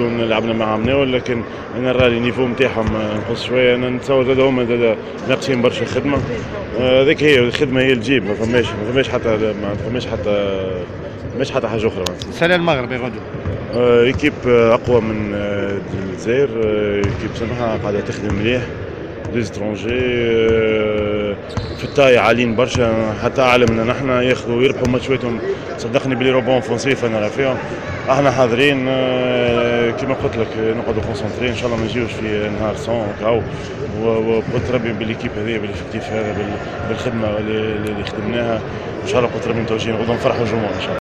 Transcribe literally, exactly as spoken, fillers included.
يكون لعبنا مع مناول، لكن انا نرى النيفو نتاعهم نقص شويه. انا نتصور زاد هما زاد ناقصين برشا خدمه. هذيك هي الخدمه هي اللي تجيب، ما فماش ما فماش حتى ما فماش حتى مش حتى حاجه اخرى. سنة المغرب يا رجل. آه، ايكيب اقوى من آه، الجزائر. آه، ايكيب صراحه قاعده تخدم مليح ليزترونجي. آه، في التاي عاليين برشا، حتى اعلى منا نحن، ياخذوا يربحوا ماتشاتهم. صدقني بلي روبون فونسيف انا راه فيهم. احنا حاضرين. آه، كما قلت لك نقعدوا كونسونتري ان شاء الله ما نجيوش في نهار صون كاو. وقلت ربي بالليكيب هذه بالافكتيف هذا بالخدمه اللي خدمناها ان شاء الله. قلت ربي متوجهين غدوه نفرحوا الجمهور ان شاء الله.